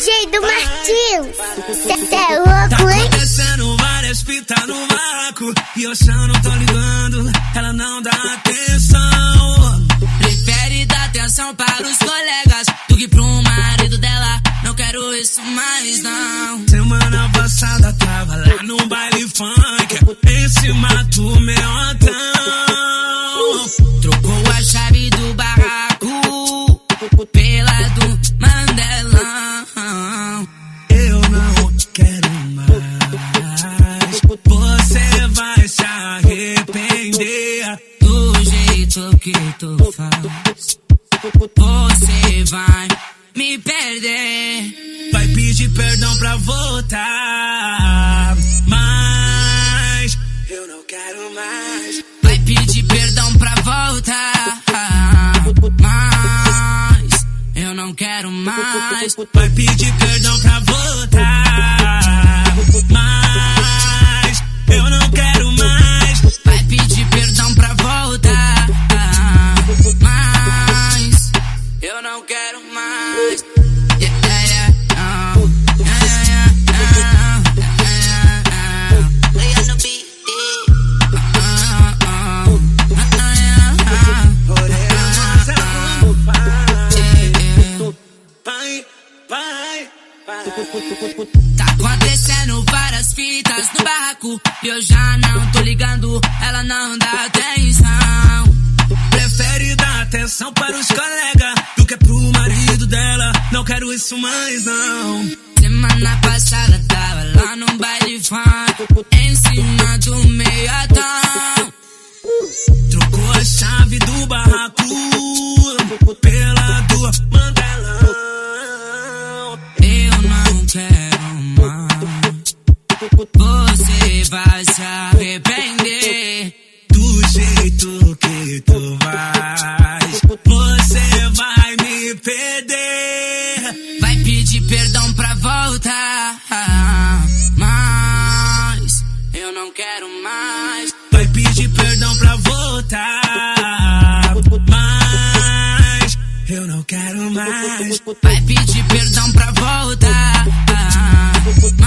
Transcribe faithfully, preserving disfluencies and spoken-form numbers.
J do Martins, cê é louco, hein? Tá acontecendo várias fitas no barraco e eu já não tô ligando, ela não dá atenção. Prefere dar atenção para os colegas do que pro marido dela. Não quero isso mais não. Semana passada tava lá no baile funk, em cima do meotão. Trocou a chave do barraco pela do Mandelão. Eu não quero mais, você vai se arrepender do jeito que tu faz. Você vai me perder. Vai pedir perdão pra voltar, mas eu não quero mais. Vai pedir perdão pra voltar, mas eu não quero mais. Vai pedir perdão pra voltar, mas eu não quero mais. Vai pedir perdão pra voltar, mas eu não quero mais. Tá acontecendo várias fitas no barraco e eu já não tô ligando, ela não dá atenção. Prefere dar atenção para os colegas do que pro marido dela. Não quero isso mais não. Semana passada tava lá no baile funk, em cima do meiotão. Trocou a chave do barraco pela do Mandelão. Eu não quero mais, você vai se arrepender do jeito que tu vais. Você vai me perder. Vai pedir perdão pra voltar, mas eu não quero mais. Vai pedir perdão pra voltar, mas eu não quero mais. Vai pedir perdão pra voltar,